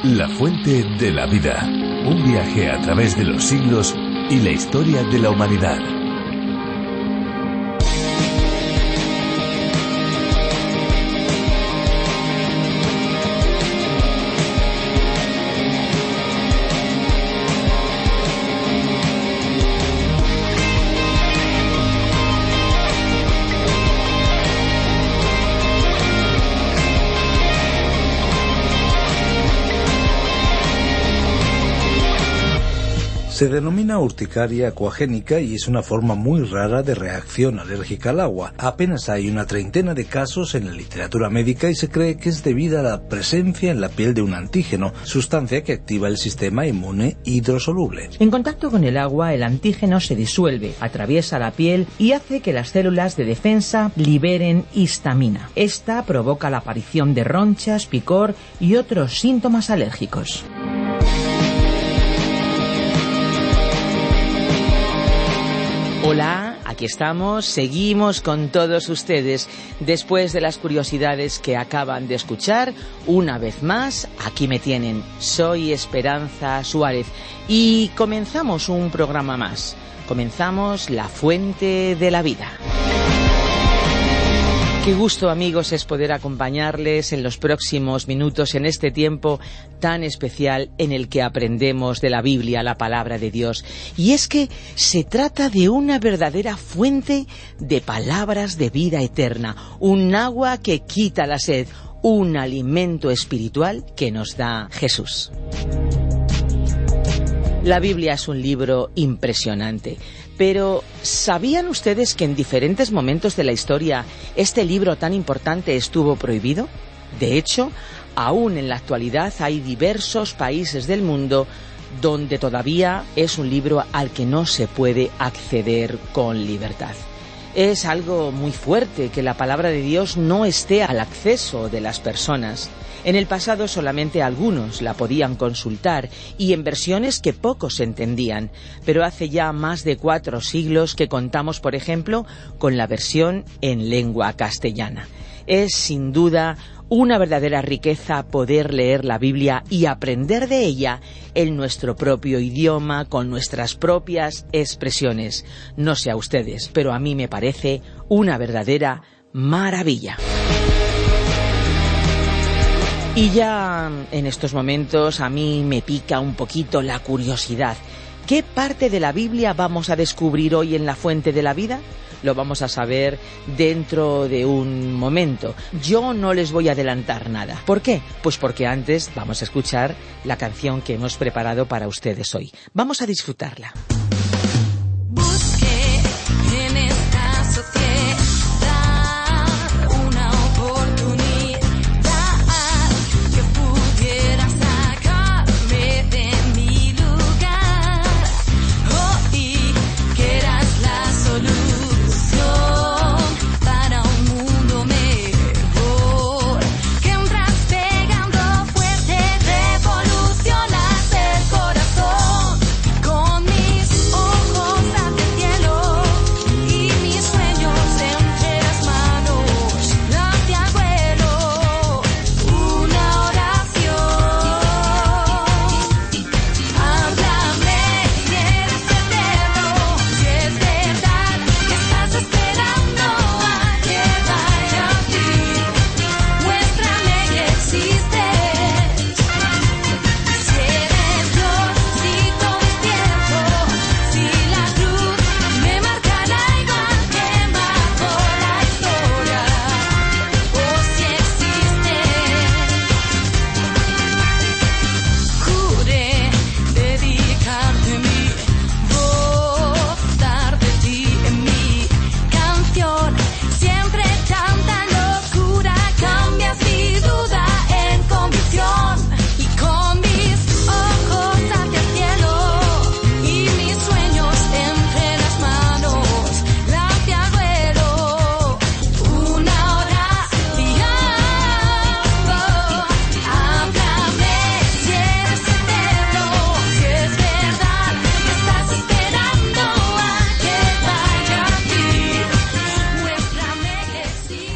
La fuente de la vida. Un viaje a través de los siglos y la historia de la humanidad. Se denomina urticaria acuagénica y es una forma muy rara de reacción alérgica al agua. Apenas hay una treintena de casos en la literatura médica y se cree que es debida a la presencia en la piel de un antígeno, sustancia que activa el sistema inmune hidrosoluble. En contacto con el agua, el antígeno se disuelve, atraviesa la piel y hace que las células de defensa liberen histamina. Esta provoca la aparición de ronchas, picor y otros síntomas alérgicos. Hola, aquí estamos, seguimos con todos ustedes. Después de las curiosidades que acaban de escuchar, una vez más, aquí me tienen. Soy Esperanza Suárez y comenzamos un programa más. Comenzamos La Fuente de la Vida. Qué gusto, amigos, es poder acompañarles en los próximos minutos en este tiempo tan especial en el que aprendemos de la Biblia, la palabra de Dios. Y es que se trata de una verdadera fuente de palabras de vida eterna, un agua que quita la sed, un alimento espiritual que nos da Jesús. La Biblia es un libro impresionante. Pero, ¿sabían ustedes que en diferentes momentos de la historia este libro tan importante estuvo prohibido? De hecho, aún en la actualidad hay diversos países del mundo donde todavía es un libro al que no se puede acceder con libertad. Es algo muy fuerte que la palabra de Dios no esté al acceso de las personas. En el pasado solamente algunos la podían consultar y en versiones que pocos entendían, pero hace ya más de 4 siglos que contamos, por ejemplo, con la versión en lengua castellana. Es sin duda una verdadera riqueza poder leer la Biblia y aprender de ella en nuestro propio idioma, con nuestras propias expresiones. No sé a ustedes, pero a mí me parece una verdadera maravilla. Y ya en estos momentos a mí me pica un poquito la curiosidad. ¿Qué parte de la Biblia vamos a descubrir hoy en La Fuente de la Vida? Lo vamos a saber dentro de un momento. Yo no les voy a adelantar nada. ¿Por qué? Pues porque antes vamos a escuchar la canción que hemos preparado para ustedes hoy. Vamos a disfrutarla. Revolucionas el corazón con mis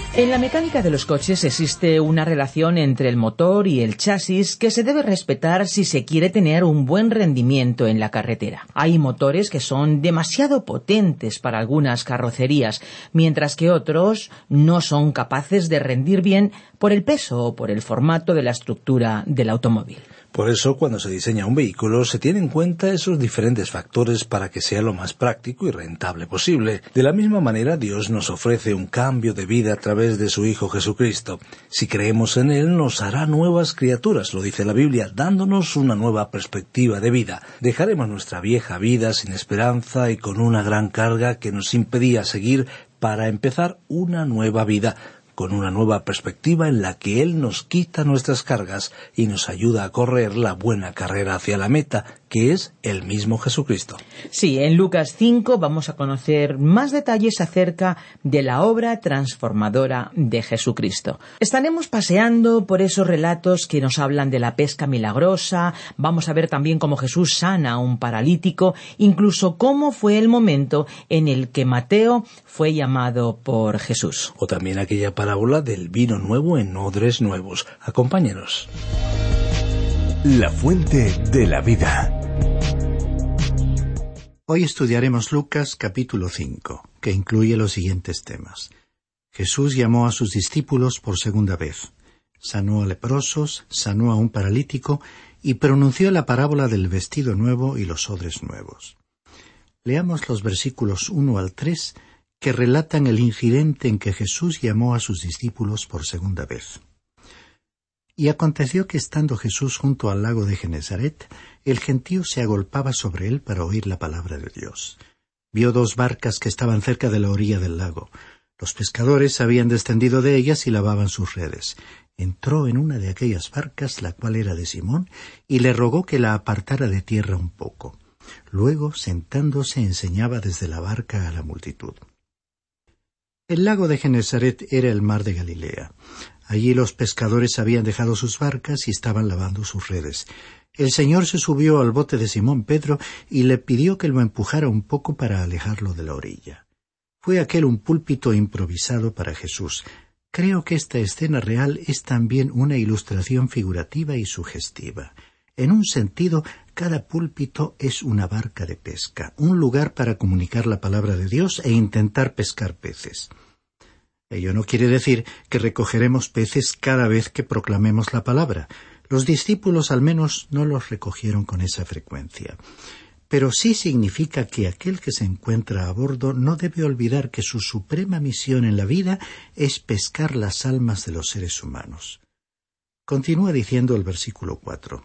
En la mecánica de los coches existe una relación entre el motor y el chasis que se debe respetar si se quiere tener un buen rendimiento en la carretera. Hay motores que son demasiado potentes para algunas carrocerías, mientras que otros no son capaces de rendir bien por el peso o por el formato de la estructura del automóvil. Por eso, cuando se diseña un vehículo, se tienen en cuenta esos diferentes factores para que sea lo más práctico y rentable posible. De la misma manera, Dios nos ofrece un cambio de vida a través de su Hijo Jesucristo. Si creemos en Él, nos hará nuevas criaturas, lo dice la Biblia, dándonos una nueva perspectiva de vida. Dejaremos nuestra vieja vida sin esperanza y con una gran carga que nos impedía seguir para empezar una nueva vida, con una nueva perspectiva en la que Él nos quita nuestras cargas y nos ayuda a correr la buena carrera hacia la meta, que es el mismo Jesucristo. Sí, en Lucas 5 vamos a conocer más detalles acerca de la obra transformadora de Jesucristo. Estaremos paseando por esos relatos que nos hablan de la pesca milagrosa, vamos a ver también cómo Jesús sana a un paralítico, incluso cómo fue el momento en el que Mateo fue llamado por Jesús. O también aquella parábola del vino nuevo en odres nuevos. Acompáñenos. La fuente de la vida. Hoy estudiaremos Lucas capítulo 5, que incluye los siguientes temas. Jesús llamó a sus discípulos por segunda vez, sanó a leprosos, sanó a un paralítico y pronunció la parábola del vestido nuevo y los odres nuevos. Leamos los versículos 1 al 3 que relatan el incidente en que Jesús llamó a sus discípulos por segunda vez. Y aconteció que estando Jesús junto al lago de Genesaret, el gentío se agolpaba sobre él para oír la palabra de Dios. Vio 2 barcas que estaban cerca de la orilla del lago. Los pescadores habían descendido de ellas y lavaban sus redes. Entró en una de aquellas barcas, la cual era de Simón, y le rogó que la apartara de tierra un poco. Luego, sentándose, enseñaba desde la barca a la multitud. El lago de Genesaret era el mar de Galilea. Allí los pescadores habían dejado sus barcas y estaban lavando sus redes. El Señor se subió al bote de Simón Pedro y le pidió que lo empujara un poco para alejarlo de la orilla. Fue aquel un púlpito improvisado para Jesús. Creo que esta escena real es también una ilustración figurativa y sugestiva. En un sentido, cada púlpito es una barca de pesca, un lugar para comunicar la palabra de Dios e intentar pescar peces. Ello no quiere decir que recogeremos peces cada vez que proclamemos la palabra. Los discípulos al menos no los recogieron con esa frecuencia. Pero sí significa que aquel que se encuentra a bordo no debe olvidar que su suprema misión en la vida es pescar las almas de los seres humanos. Continúa diciendo el versículo 4.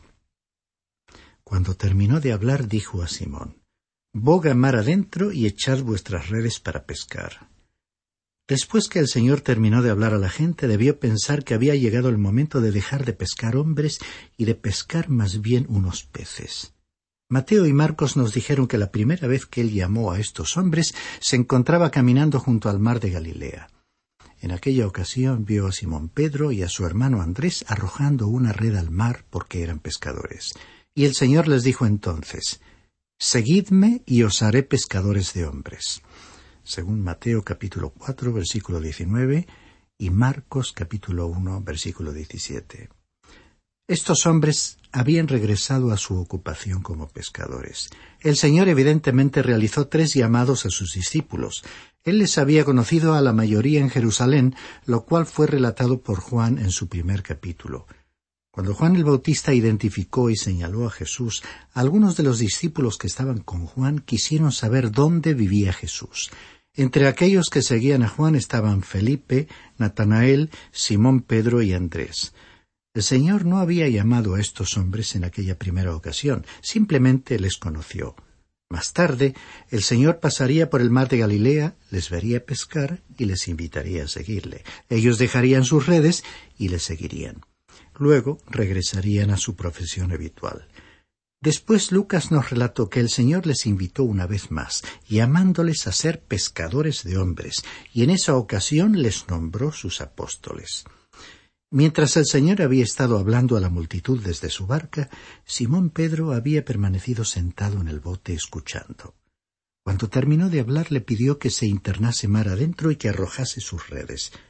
Cuando terminó de hablar, dijo a Simón: «Boga mar adentro y echad vuestras redes para pescar». Después que el Señor terminó de hablar a la gente, debió pensar que había llegado el momento de dejar de pescar hombres y de pescar más bien unos peces. Mateo y Marcos nos dijeron que la primera vez que él llamó a estos hombres se encontraba caminando junto al mar de Galilea. En aquella ocasión vio a Simón Pedro y a su hermano Andrés arrojando una red al mar porque eran pescadores. Y el Señor les dijo entonces: «Seguidme y os haré pescadores de hombres», según Mateo capítulo 4, versículo 19, y Marcos capítulo 1, versículo 17. Estos hombres habían regresado a su ocupación como pescadores. El Señor evidentemente realizó 3 llamados a sus discípulos. Él les había conocido a la mayoría en Jerusalén, lo cual fue relatado por Juan en su primer capítulo. Cuando Juan el Bautista identificó y señaló a Jesús, algunos de los discípulos que estaban con Juan quisieron saber dónde vivía Jesús. Entre aquellos que seguían a Juan estaban Felipe, Natanael, Simón Pedro y Andrés. El Señor no había llamado a estos hombres en aquella primera ocasión, simplemente les conoció. Más tarde, el Señor pasaría por el mar de Galilea, les vería pescar y les invitaría a seguirle. Ellos dejarían sus redes y le seguirían. Luego regresarían a su profesión habitual. Después Lucas nos relató que el Señor les invitó una vez más, llamándoles a ser pescadores de hombres, y en esa ocasión les nombró sus apóstoles. Mientras el Señor había estado hablando a la multitud desde su barca, Simón Pedro había permanecido sentado en el bote escuchando. Cuando terminó de hablar, le pidió que se internase mar adentro y que arrojase sus redes.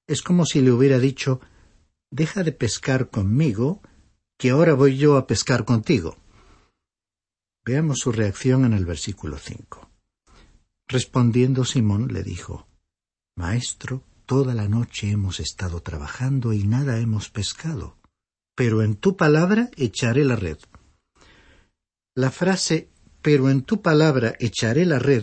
Es como si le hubiera dicho: deja de pescar conmigo, que ahora voy yo a pescar contigo. Veamos su reacción en el versículo 5. Respondiendo Simón le dijo: Maestro, toda la noche hemos estado trabajando y nada hemos pescado, pero en tu palabra echaré la red. La frase «pero en tu palabra echaré la red»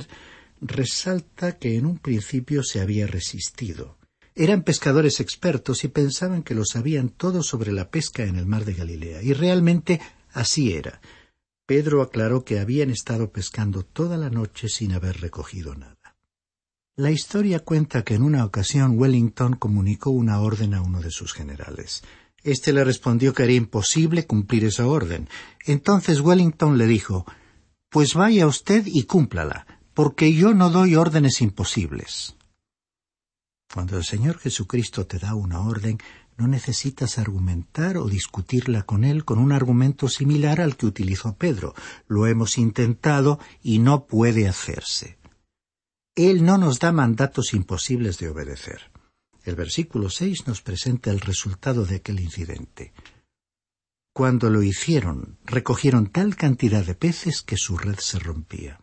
resalta que en un principio se había resistido. Eran pescadores expertos y pensaban que lo sabían todo sobre la pesca en el mar de Galilea, y realmente así era. Pedro aclaró que habían estado pescando toda la noche sin haber recogido nada. La historia cuenta que en una ocasión Wellington comunicó una orden a uno de sus generales. Este le respondió que era imposible cumplir esa orden. Entonces Wellington le dijo: «Pues vaya usted y cúmplala, porque yo no doy órdenes imposibles». Cuando el Señor Jesucristo te da una orden, no necesitas argumentar o discutirla con Él con un argumento similar al que utilizó Pedro. Lo hemos intentado y no puede hacerse. Él no nos da mandatos imposibles de obedecer. El versículo 6 nos presenta el resultado de aquel incidente. Cuando lo hicieron, recogieron tal cantidad de peces que su red se rompía.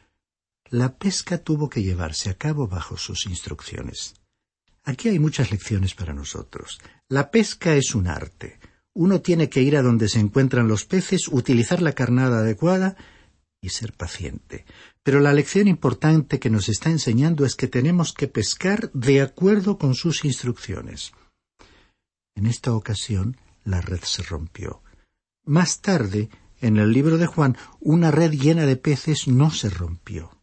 La pesca tuvo que llevarse a cabo bajo sus instrucciones. Aquí hay muchas lecciones para nosotros. La pesca es un arte. Uno tiene que ir a donde se encuentran los peces, utilizar la carnada adecuada y ser paciente. Pero la lección importante que nos está enseñando es que tenemos que pescar de acuerdo con sus instrucciones. En esta ocasión, la red se rompió. Más tarde, en el libro de Juan, una red llena de peces no se rompió.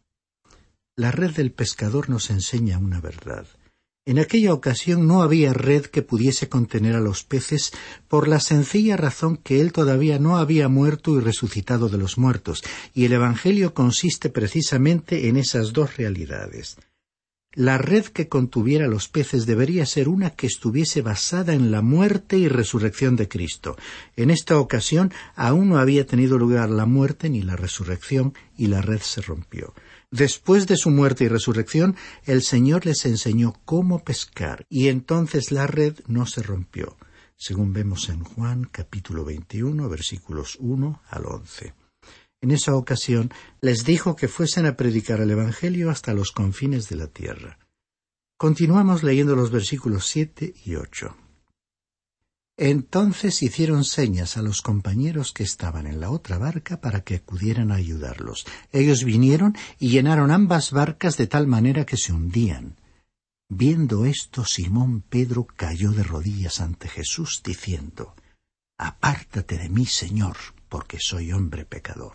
La red del pescador nos enseña una verdad. En aquella ocasión no había red que pudiese contener a los peces por la sencilla razón que él todavía no había muerto y resucitado de los muertos, y el Evangelio consiste precisamente en esas dos realidades. La red que contuviera los peces debería ser una que estuviese basada en la muerte y resurrección de Cristo. En esta ocasión aún no había tenido lugar la muerte ni la resurrección, y la red se rompió. Después de su muerte y resurrección, el Señor les enseñó cómo pescar, y entonces la red no se rompió, según vemos en Juan capítulo 21, versículos 1 al 11. En esa ocasión les dijo que fuesen a predicar el Evangelio hasta los confines de la tierra. Continuamos leyendo los versículos 7 y 8. Entonces hicieron señas a los compañeros que estaban en la otra barca para que acudieran a ayudarlos. Ellos vinieron y llenaron ambas barcas de tal manera que se hundían. Viendo esto, Simón Pedro cayó de rodillas ante Jesús, diciendo: «Apártate de mí, Señor, porque soy hombre pecador».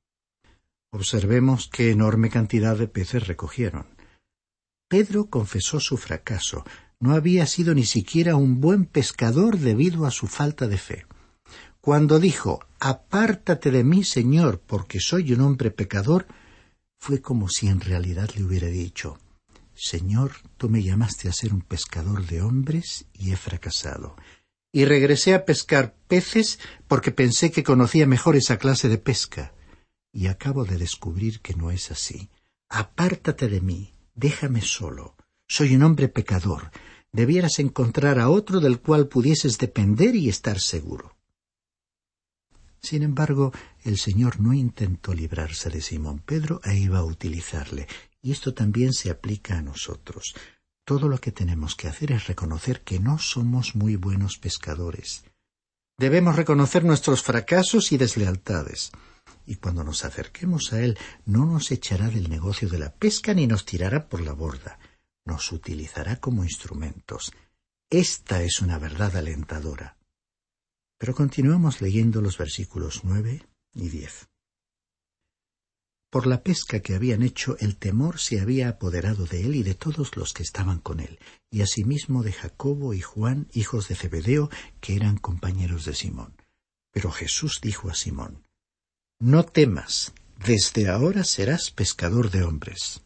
Observemos qué enorme cantidad de peces recogieron. Pedro confesó su fracaso. No había sido ni siquiera un buen pescador debido a su falta de fe. Cuando dijo: «Apártate de mí, Señor, porque soy un hombre pecador», fue como si en realidad le hubiera dicho: «Señor, tú me llamaste a ser un pescador de hombres y he fracasado. Y regresé a pescar peces porque pensé que conocía mejor esa clase de pesca. Y acabo de descubrir que no es así. Apártate de mí, déjame solo. Soy un hombre pecador. Debieras encontrar a otro del cual pudieses depender y estar seguro». Sin embargo, el Señor no intentó librarse de Simón Pedro e iba a utilizarle. Y esto también se aplica a nosotros. Todo lo que tenemos que hacer es reconocer que no somos muy buenos pescadores. Debemos reconocer nuestros fracasos y deslealtades. Y cuando nos acerquemos a Él, no nos echará del negocio de la pesca ni nos tirará por la borda. Nos utilizará como instrumentos. Esta es una verdad alentadora. Pero continuamos leyendo los versículos 9 y 10. Por la pesca que habían hecho, el temor se había apoderado de él y de todos los que estaban con él, y asimismo de Jacobo y Juan, hijos de Zebedeo, que eran compañeros de Simón. Pero Jesús dijo a Simón: «No temas, desde ahora serás pescador de hombres».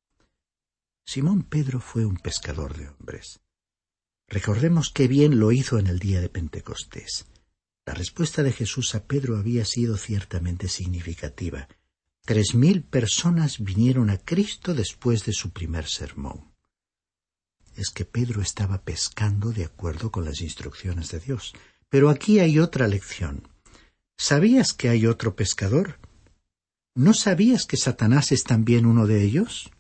Simón Pedro fue un pescador de hombres. Recordemos qué bien lo hizo en el día de Pentecostés. La respuesta de Jesús a Pedro había sido ciertamente significativa. 3,000 personas vinieron a Cristo después de su primer sermón. es que Pedro estaba pescando de acuerdo con las instrucciones de Dios. Pero aquí hay otra lección. ¿Sabías que hay otro pescador? ¿No sabías que Satanás es también uno de ellos?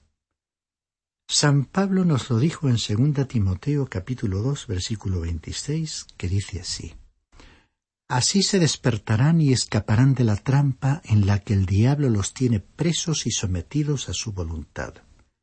San Pablo nos lo dijo en 2 Timoteo capítulo 2, versículo 26, que dice así: Así se despertarán y escaparán de la trampa en la que el diablo los tiene presos y sometidos a su voluntad.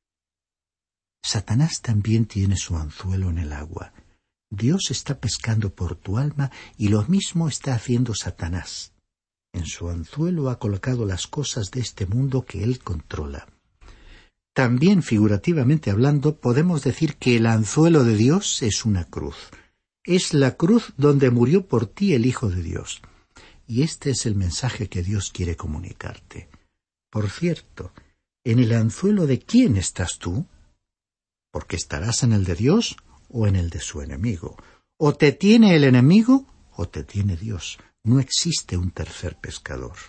Satanás también tiene su anzuelo en el agua. Dios está pescando por tu alma y lo mismo está haciendo Satanás. En su anzuelo ha colocado las cosas de este mundo que él controla. También, figurativamente hablando, podemos decir que el anzuelo de Dios es una cruz. Es la cruz donde murió por ti el Hijo de Dios. Y este es el mensaje que Dios quiere comunicarte. Por cierto, ¿en el anzuelo de quién estás tú? Porque estarás en el de Dios o en el de su enemigo. O te tiene el enemigo o te tiene Dios. No existe un tercer pescador.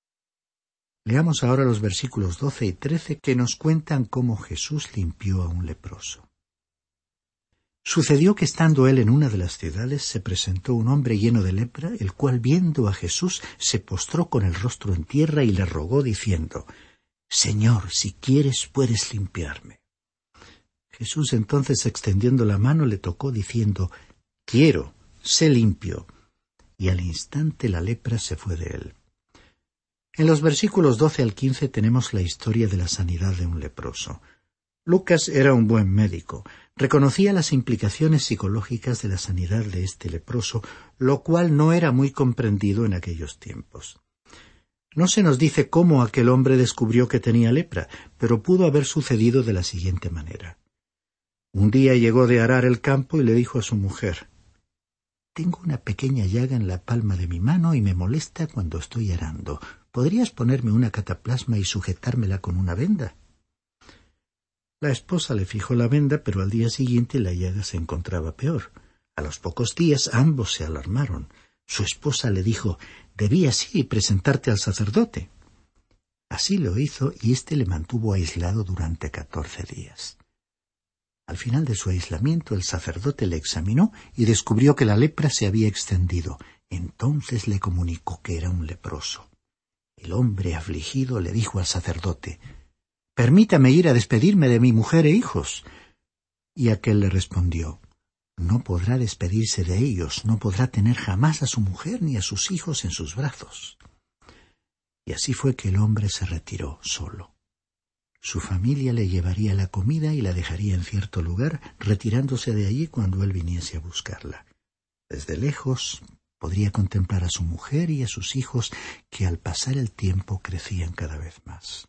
Leamos ahora los versículos 12 y 13 que nos cuentan cómo Jesús limpió a un leproso. Sucedió que estando él en una de las ciudades se presentó un hombre lleno de lepra, el cual viendo a Jesús se postró con el rostro en tierra y le rogó diciendo: Señor, si quieres puedes limpiarme. Jesús entonces extendiendo la mano le tocó diciendo: Quiero, sé limpio. Y al instante la lepra se fue de él. En los versículos 12 al 15 tenemos la historia de la sanidad de un leproso. Lucas era un buen médico. Reconocía las implicaciones psicológicas de la sanidad de este leproso, lo cual no era muy comprendido en aquellos tiempos. No se nos dice cómo aquel hombre descubrió que tenía lepra, pero pudo haber sucedido de la siguiente manera. Un día llegó de arar el campo y le dijo a su mujer: Tengo una pequeña llaga en la palma de mi mano y me molesta cuando estoy arando. ¿Podrías ponerme una cataplasma y sujetármela con una venda? La esposa le fijó la venda, pero al día siguiente la llaga se encontraba peor. A los pocos días ambos se alarmaron. Su esposa le dijo: Debías ir y presentarte al sacerdote. Así lo hizo y éste le mantuvo aislado durante 14 días. Al final de su aislamiento, el sacerdote le examinó y descubrió que la lepra se había extendido. Entonces le comunicó que era un leproso. El hombre afligido le dijo al sacerdote: Permítame ir a despedirme de mi mujer e hijos. Y aquel le respondió: No podrá despedirse de ellos, no podrá tener jamás a su mujer ni a sus hijos en sus brazos. Y así fue que el hombre se retiró solo. Su familia le llevaría la comida y la dejaría en cierto lugar, retirándose de allí cuando él viniese a buscarla. Desde lejos podría contemplar a su mujer y a sus hijos, que al pasar el tiempo crecían cada vez más.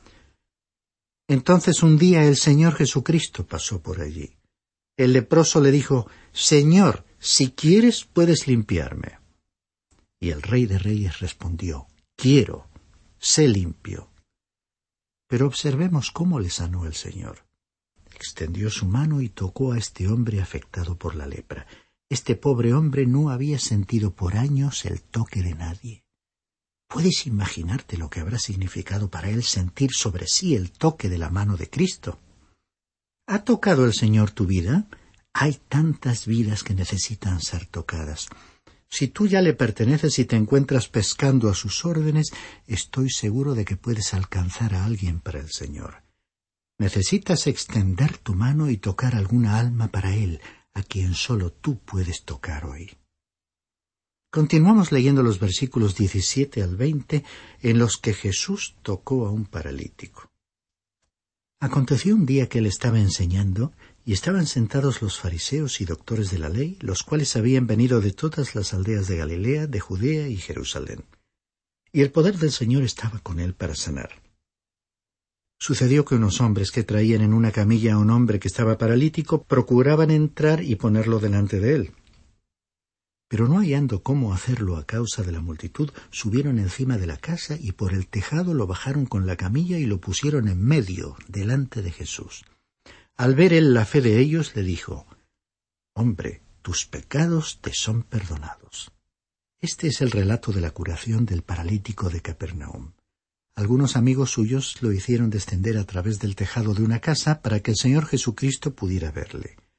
Entonces un día el Señor Jesucristo pasó por allí. El leproso le dijo: Señor, si quieres puedes limpiarme. Y el Rey de Reyes respondió: Quiero, sé limpio. Pero observemos cómo le sanó el Señor. Extendió su mano y tocó a este hombre afectado por la lepra. Este pobre hombre no había sentido por años el toque de nadie. ¿Puedes imaginarte lo que habrá significado para él sentir sobre sí el toque de la mano de Cristo? ¿Ha tocado el Señor tu vida? Hay tantas vidas que necesitan ser tocadas. Si tú ya le perteneces y te encuentras pescando a sus órdenes, estoy seguro de que puedes alcanzar a alguien para el Señor. Necesitas extender tu mano y tocar alguna alma para Él, a quien solo tú puedes tocar hoy. Continuamos leyendo los versículos 17 al 20, en los que Jesús tocó a un paralítico. Aconteció un día que él estaba enseñando, y estaban sentados los fariseos y doctores de la ley, los cuales habían venido de todas las aldeas de Galilea, de Judea y Jerusalén. Y el poder del Señor estaba con él para sanar. Sucedió que unos hombres que traían en una camilla a un hombre que estaba paralítico procuraban entrar y ponerlo delante de él. Pero no hallando cómo hacerlo a causa de la multitud, subieron encima de la casa y por el tejado lo bajaron con la camilla y lo pusieron en medio, delante de Jesús. Al ver él la fe de ellos, le dijo: Hombre, tus pecados te son perdonados. Este es el relato de la curación del paralítico de Capernaum. Algunos amigos suyos lo hicieron descender a través del tejado de una casa para que el Señor Jesucristo pudiera verle.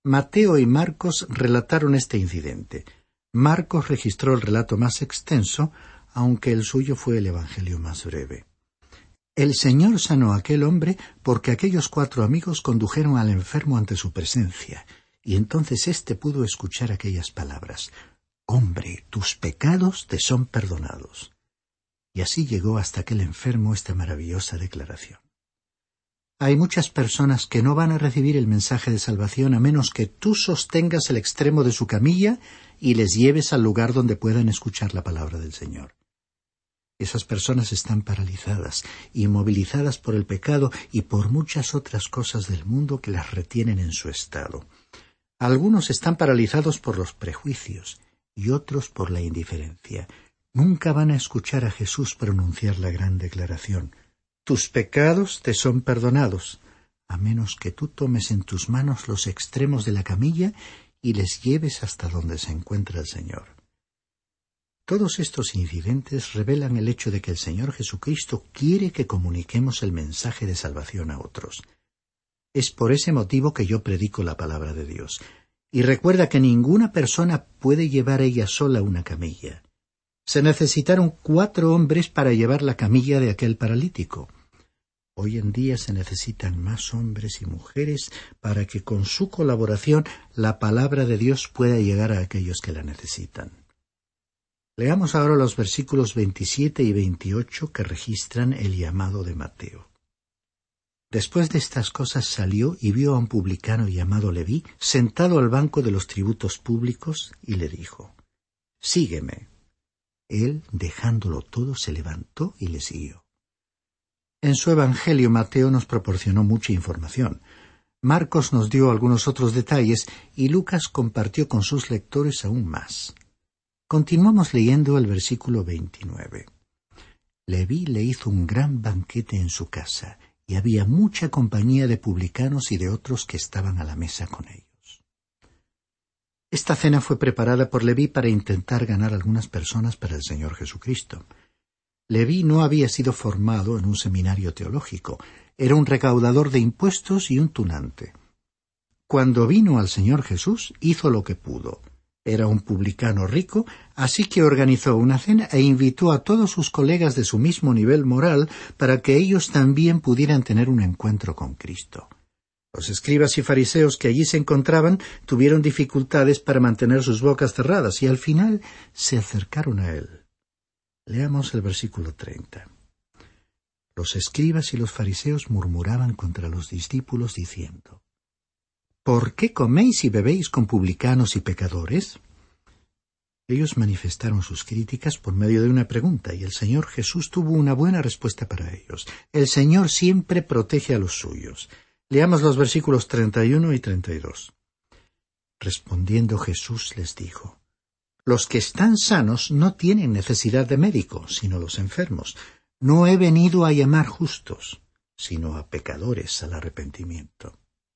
Mateo y Marcos relataron este incidente. Marcos registró el relato más extenso, aunque el suyo fue el evangelio más breve. El Señor sanó a aquel hombre porque aquellos 4 amigos condujeron al enfermo ante su presencia, y entonces éste pudo escuchar aquellas palabras: «Hombre, tus pecados te son perdonados». Y así llegó hasta aquel enfermo esta maravillosa declaración. Hay muchas personas que no van a recibir el mensaje de salvación a menos que tú sostengas el extremo de su camilla y les lleves al lugar donde puedan escuchar la palabra del Señor. Esas personas están paralizadas, inmovilizadas por el pecado y por muchas otras cosas del mundo que las retienen en su estado. Algunos están paralizados por los prejuicios y otros por la indiferencia. Nunca van a escuchar a Jesús pronunciar la gran declaración: «Tus pecados te son perdonados», a menos que tú tomes en tus manos los extremos de la camilla y les lleves hasta donde se encuentra el Señor. Todos estos incidentes revelan el hecho de que el Señor Jesucristo quiere que comuniquemos el mensaje de salvación a otros. Es por ese motivo que yo predico la palabra de Dios. Y recuerda que ninguna persona puede llevar ella sola una camilla. Se necesitaron 4 hombres para llevar la camilla de aquel paralítico. Hoy en día se necesitan más hombres y mujeres para que con su colaboración la palabra de Dios pueda llegar a aquellos que la necesitan. Leamos ahora los versículos 27 y 28 que registran el llamado de Mateo. Después de estas cosas salió y vio a un publicano llamado Leví sentado al banco de los tributos públicos y le dijo: «Sígueme». Él, dejándolo todo, se levantó y le siguió. En su Evangelio Mateo nos proporcionó mucha información. Marcos nos dio algunos otros detalles y Lucas compartió con sus lectores aún más. Continuamos leyendo el versículo 29. Leví le hizo un gran banquete en su casa, y había mucha compañía de publicanos y de otros que estaban a la mesa con ellos. Esta cena fue preparada por Leví para intentar ganar algunas personas para el Señor Jesucristo. Leví no había sido formado en un seminario teológico, era un recaudador de impuestos y un tunante. Cuando vino al Señor Jesús, hizo lo que pudo. Era un publicano rico, así que organizó una cena e invitó a todos sus colegas de su mismo nivel moral para que ellos también pudieran tener un encuentro con Cristo. Los escribas y fariseos que allí se encontraban tuvieron dificultades para mantener sus bocas cerradas y al final se acercaron a él. Leamos el versículo 30. Los escribas y los fariseos murmuraban contra los discípulos diciendo: «¿Por qué coméis y bebéis con publicanos y pecadores?». Ellos manifestaron sus críticas por medio de una pregunta, y el Señor Jesús tuvo una buena respuesta para ellos. El Señor siempre protege a los suyos. Leamos los versículos 31 y 32. Respondiendo Jesús les dijo: «Los que están sanos no tienen necesidad de médico, sino los enfermos. No he venido a llamar justos, sino a pecadores al arrepentimiento».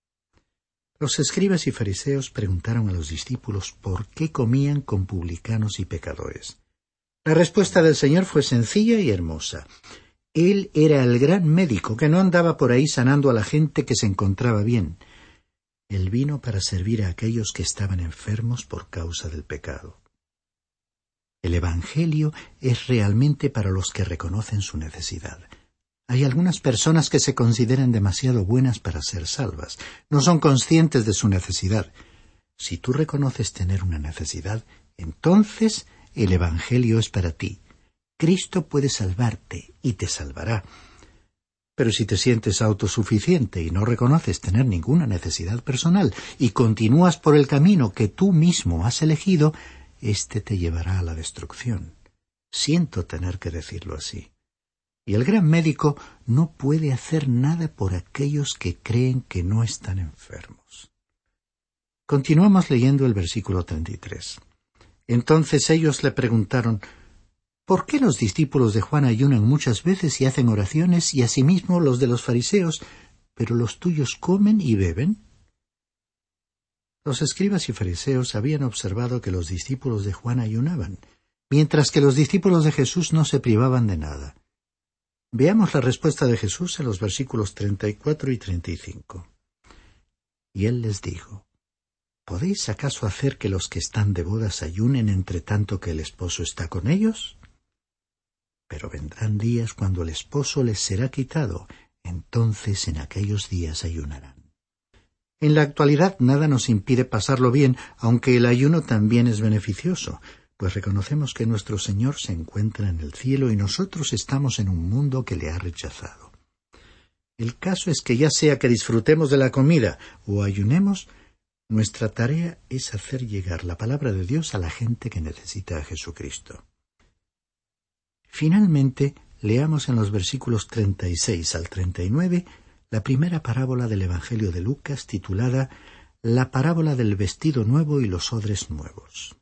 Los escribas y fariseos preguntaron a los discípulos por qué comían con publicanos y pecadores. La respuesta del Señor fue sencilla y hermosa. Él era el gran médico que no andaba por ahí sanando a la gente que se encontraba bien. Él vino para servir a aquellos que estaban enfermos por causa del pecado. El Evangelio es realmente para los que reconocen su necesidad. Hay algunas personas que se consideran demasiado buenas para ser salvas. No son conscientes de su necesidad. Si tú reconoces tener una necesidad, entonces el Evangelio es para ti. Cristo puede salvarte y te salvará. Pero si te sientes autosuficiente y no reconoces tener ninguna necesidad personal y continúas por el camino que tú mismo has elegido, éste te llevará a la destrucción. Siento tener que decirlo así. Y el gran médico no puede hacer nada por aquellos que creen que no están enfermos. Continuamos leyendo el versículo 33. Entonces ellos le preguntaron: ¿por qué los discípulos de Juan ayunan muchas veces y hacen oraciones, y asimismo los de los fariseos, pero los tuyos comen y beben? Los escribas y fariseos habían observado que los discípulos de Juan ayunaban, mientras que los discípulos de Jesús no se privaban de nada. Veamos la respuesta de Jesús en los versículos 34 y 35. Y él les dijo: ¿Podéis acaso hacer que los que están de bodas ayunen entre tanto que el esposo está con ellos? Pero vendrán días cuando el esposo les será quitado, entonces en aquellos días ayunarán. En la actualidad nada nos impide pasarlo bien, aunque el ayuno también es beneficioso, pues reconocemos que nuestro Señor se encuentra en el cielo y nosotros estamos en un mundo que le ha rechazado. El caso es que ya sea que disfrutemos de la comida o ayunemos, nuestra tarea es hacer llegar la palabra de Dios a la gente que necesita a Jesucristo. Finalmente, leamos en los versículos 36 al 39 la primera parábola del Evangelio de Lucas titulada La parábola del vestido nuevo y los odres nuevos.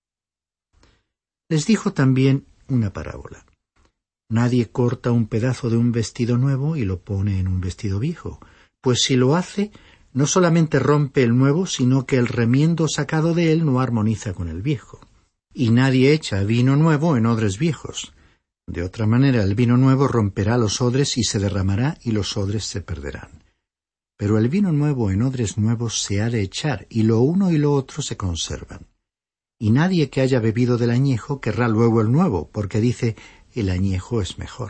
Les dijo también una parábola. Nadie corta un pedazo de un vestido nuevo y lo pone en un vestido viejo, pues si lo hace, no solamente rompe el nuevo, sino que el remiendo sacado de él no armoniza con el viejo. Y nadie echa vino nuevo en odres viejos. De otra manera, el vino nuevo romperá los odres y se derramará y los odres se perderán. Pero el vino nuevo en odres nuevos se ha de echar, y lo uno y lo otro se conservan. Y nadie que haya bebido del añejo querrá luego el nuevo, porque dice, el añejo es mejor.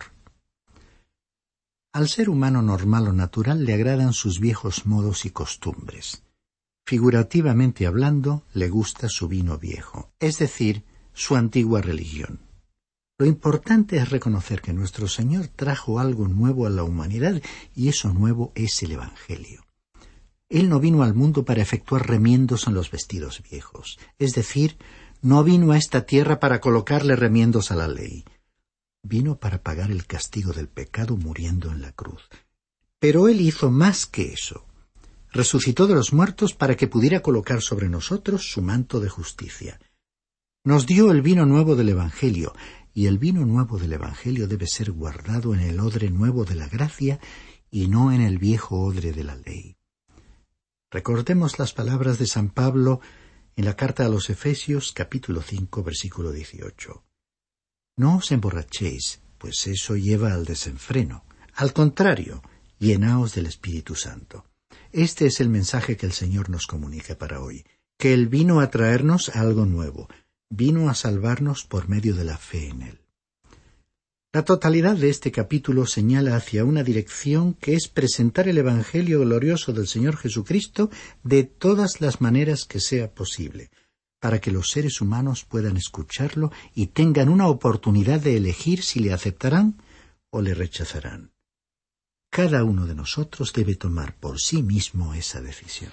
Al ser humano normal o natural le agradan sus viejos modos y costumbres. Figurativamente hablando, le gusta su vino viejo, es decir, su antigua religión. Lo importante es reconocer que nuestro Señor trajo algo nuevo a la humanidad, y eso nuevo es el Evangelio. Él no vino al mundo para efectuar remiendos en los vestidos viejos, es decir, no vino a esta tierra para colocarle remiendos a la ley. Vino para pagar el castigo del pecado muriendo en la cruz. Pero Él hizo más que eso. Resucitó de los muertos para que pudiera colocar sobre nosotros su manto de justicia. Nos dio el vino nuevo del Evangelio, y el vino nuevo del Evangelio debe ser guardado en el odre nuevo de la gracia y no en el viejo odre de la ley. Recordemos las palabras de San Pablo en la carta a los Efesios, capítulo 5, versículo 18. No os emborrachéis, pues eso lleva al desenfreno. Al contrario, llenaos del Espíritu Santo. Este es el mensaje que el Señor nos comunica para hoy, que Él vino a traernos algo nuevo, vino a salvarnos por medio de la fe en Él. La totalidad de este capítulo señala hacia una dirección que es presentar el Evangelio glorioso del Señor Jesucristo de todas las maneras que sea posible, para que los seres humanos puedan escucharlo y tengan una oportunidad de elegir si le aceptarán o le rechazarán. Cada uno de nosotros debe tomar por sí mismo esa decisión.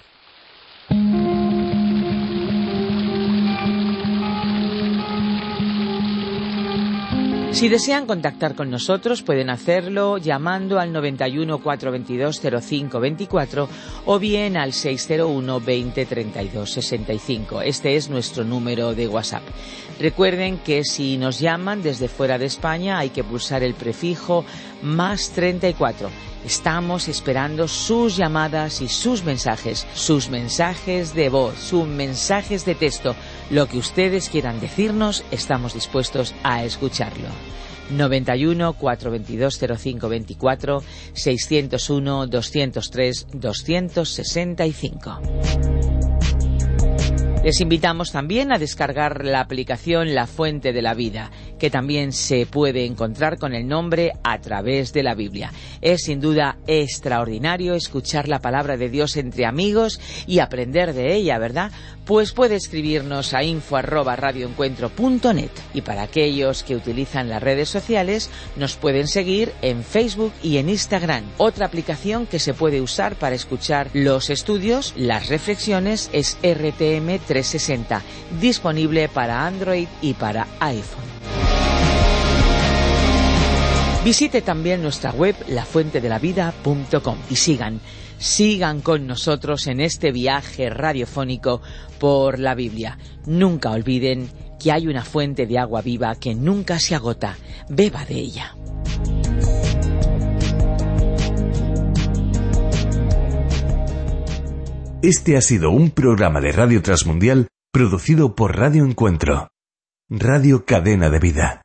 Si desean contactar con nosotros, pueden hacerlo llamando al 91 422 0524 o bien al 601 20 32 65. Este es nuestro número de WhatsApp. Recuerden que si nos llaman desde fuera de España hay que pulsar el prefijo más 34. Estamos esperando sus llamadas y sus mensajes de voz, sus mensajes de texto. Lo que ustedes quieran decirnos, estamos dispuestos a escucharlo. 91 422 0524 601 203 265. Les invitamos también a descargar la aplicación La Fuente de la Vida, que también se puede encontrar con el nombre A Través de la Biblia. Es sin duda extraordinario escuchar la palabra de Dios entre amigos y aprender de ella, ¿verdad? Pues puede escribirnos a info@radioencuentro.net. Y para aquellos que utilizan las redes sociales, nos pueden seguir en Facebook y en Instagram. Otra aplicación que se puede usar para escuchar los estudios, las reflexiones, es RTM 360, disponible para Android y para iPhone. Visite también nuestra web lafuentedelavida.com y sigan con nosotros en este viaje radiofónico por la Biblia. Nunca olviden que hay una fuente de agua viva que nunca se agota. Beba de ella. Este ha sido un programa de Radio Transmundial producido por Radio Encuentro, Radio Cadena de Vida.